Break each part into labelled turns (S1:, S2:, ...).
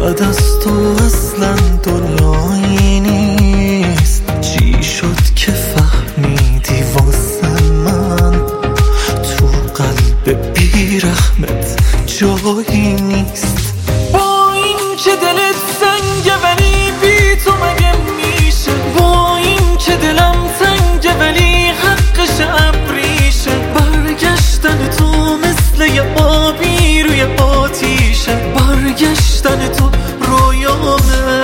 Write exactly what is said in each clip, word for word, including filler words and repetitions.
S1: بعد از تو اصلا دنیایی نیست. چی شد که فهمیدی واسه من تو قلب بیرحمت جایی نیست؟
S2: با این که دلت سنگه ولی بی تو مگه میشه؟ با این که دلم تنگه ولی حقش ابریشه. برگشتن تو مثل یه آبی روی آتیشه. برگشتن تو رویامه.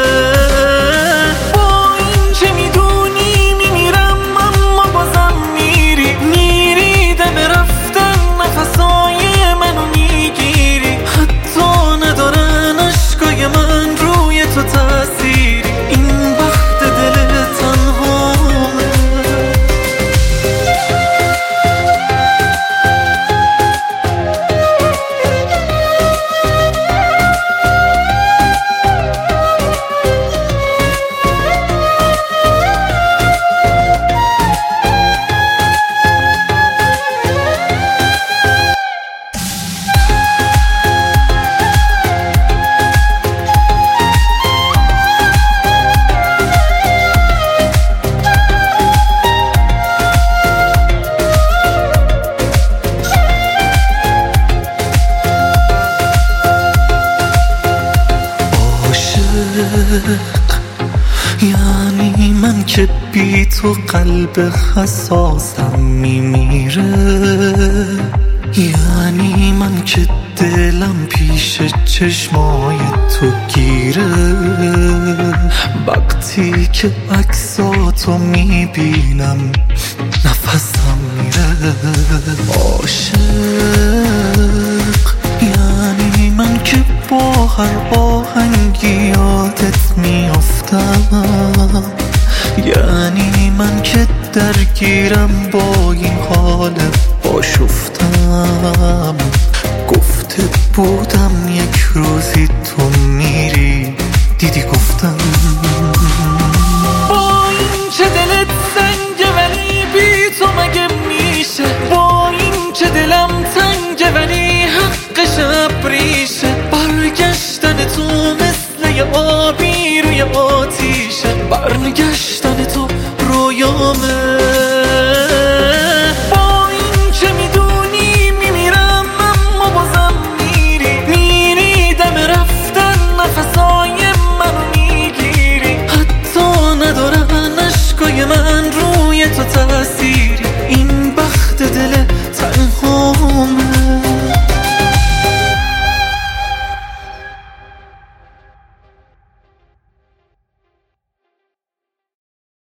S2: با این که میدونی میمیرم اما بازم میری میری دم رفتن نفسای منو میگیری. حتی ندارن عشقای من روی تو تأثیری. این وقت دل تنهامه.
S1: یعنی من که بی تو قلب حساسم میمیره. یعنی من که دلم پیش چشمای تو گیره. وقتی که عکساتو میبینم نفسم میره. عاشق یعنی من که با هر آهنگی یادت میافتم. یعنی من که درگیرم با این حال آشفتم. گفته بودم یک روزی تو میری دیدی گفتم.
S2: با این که دلت سنگه ولی بی تو مگه میشه؟ با این که دلم تنگه ولی حقش ابریشه. برگشتن تو مثل یه آبی روی آتیشه. برگشت